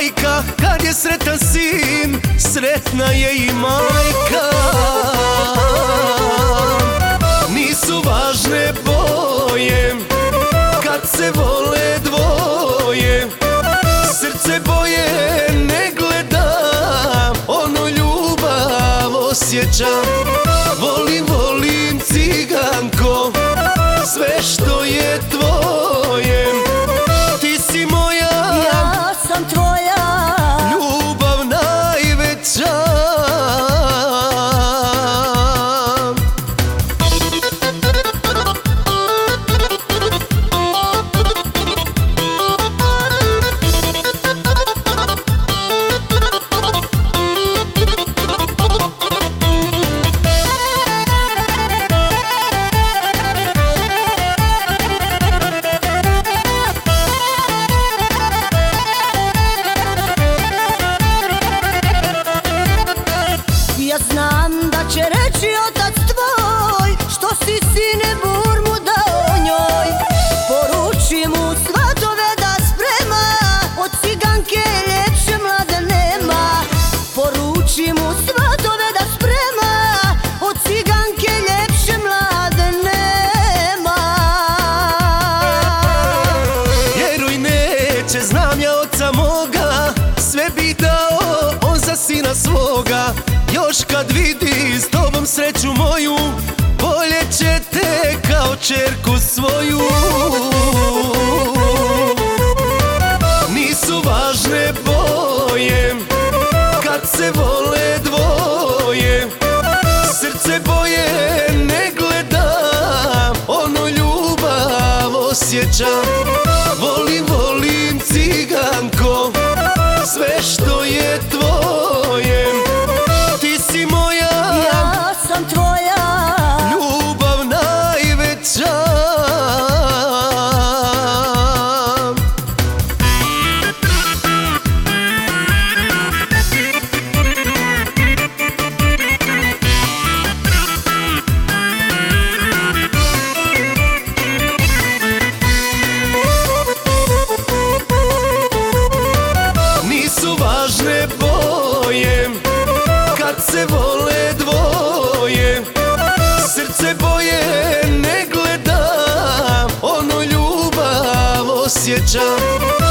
majka, kad je sretan sin, sretna je i majka. Nisu važne boje, kad se vole dvoje, srce boje ne gleda, ono ljubav osjeća. Volim, volim ciganko, sve što je tvoje, ti si moja, ja sam tvoja, ljubav najveća. ja znam da će reći otac tvoj, što si sine burmu dao njoj. Poruči mu svatove da sprema, od ciganke ljepše mlade nema. Poruči mu svatove da sprema, od ciganke ljepše mlade nema. Vjeruj, neće, znam ja oca moga, sve bi dao on za sina svoga. Još kad vidi s tobom sreću moju, bolje će te kao ćerku svoju. Nisu važne boje, kad se vole dvoje, srce boje ne gleda, ono ljubav osjeća. Volim, volim ciganko, sve što je tvoje, ti si moja, ja sam tvoja, ljubav najveća. Nisu važne boje, kad se vole dvoje, srce boje ne gleda, ono ljubav osjeća.